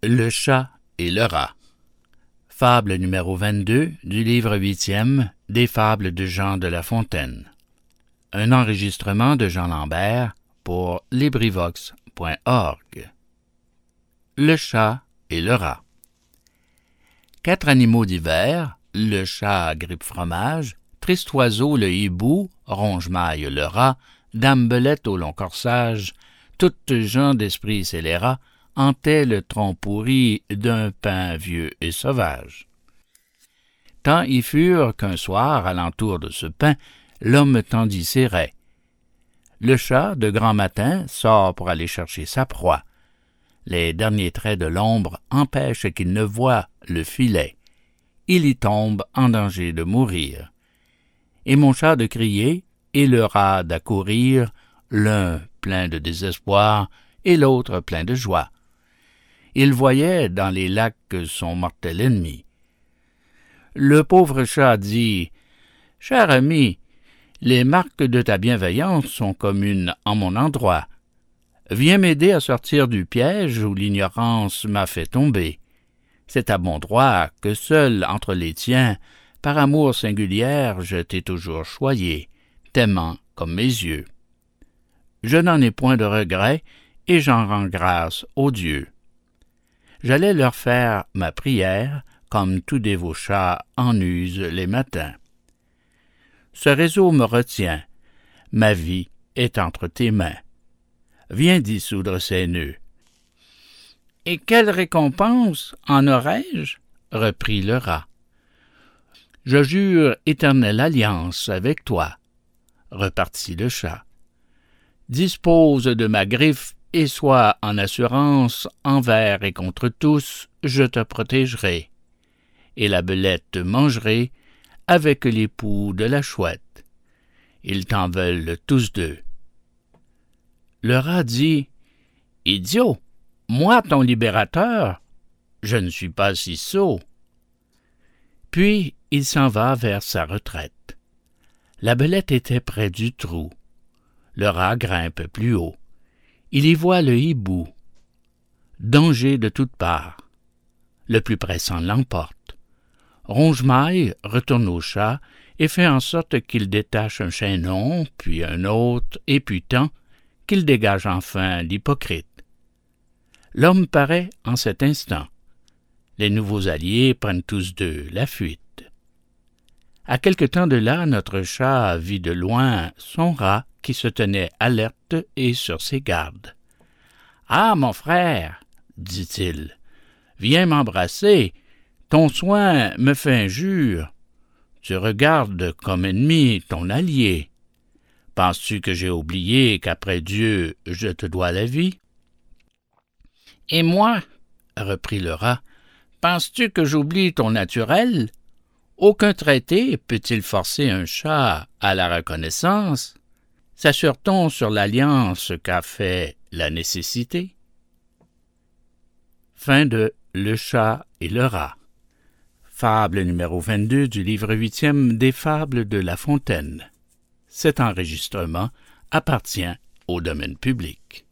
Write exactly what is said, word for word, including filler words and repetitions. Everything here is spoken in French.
Le chat et le rat. Fable numéro vingt-deux du livre huitième des Fables de Jean de La Fontaine. Un enregistrement de Jean Lambert pour LibriVox point org. Le chat et le rat. Quatre animaux divers, le chat à grippe-fromage, triste oiseau le hibou, ronge-maille le rat, dame belette au long corsage, toutes gens d'esprit scélérat, hantaient le tronc pourri d'un pin vieux et sauvage. Tant y furent qu'un soir, à l'entour de ce pin, l'homme tendit ses raies. Le chat, de grand matin, sort pour aller chercher sa proie. Les derniers traits de l'ombre empêchent qu'il ne voie le filet. Il y tombe en danger de mourir. Et mon chat de crier, et le rat d'accourir, l'un plein de désespoir, et l'autre plein de joie. Il voyait dans les lacs son mortel ennemi. Le pauvre chat dit « Cher ami, les marques de ta bienveillance sont communes en mon endroit. Viens m'aider à sortir du piège où l'ignorance m'a fait tomber. C'est à bon droit que seul entre les tiens, par amour singulière, je t'ai toujours choyé, t'aimant comme mes yeux. Je n'en ai point de regret, et j'en rends grâce aux dieux. J'allais leur faire ma prière, comme tout dévot chat en use les matins. Ce réseau me retient, ma vie est entre tes mains. Viens dissoudre ces nœuds. « Et quelle récompense en aurais-je? » reprit le rat. « Je jure éternelle alliance avec toi, » repartit le chat. « Dispose de ma griffe et sois en assurance envers et contre tous, je te protégerai. Et la belette te mangerai avec l'époux de la chouette. Ils t'en veulent tous deux. » Le rat dit « Idiot, moi ton libérateur, je ne suis pas si sot. » Puis il s'en va vers sa retraite. La belette était près du trou. Le rat grimpe plus haut. Il y voit le hibou. Danger de toutes parts. Le plus pressant l'emporte. Ronge-maille retourne au chat et fait en sorte qu'il détache un chaînon, puis un autre, et puis tant, qu'il dégage enfin l'hypocrite. L'homme paraît en cet instant. Les nouveaux alliés prennent tous deux la fuite. À quelque temps de là, notre chat vit de loin son rat qui se tenait alerte et sur ses gardes. « Ah, mon frère, dit-il, viens m'embrasser, ton soin me fait injure. Tu regardes comme ennemi ton allié. Penses-tu que j'ai oublié qu'après Dieu, je te dois la vie? »« Et moi, reprit le rat, penses-tu que j'oublie ton naturel? Aucun traité peut-il forcer un chat à la reconnaissance? S'assure-t-on sur l'alliance qu'a fait la nécessité? » Fin de Le chat et le rat. Fable numéro vingt-deux du livre huitième des Fables de La Fontaine. Cet enregistrement appartient au domaine public.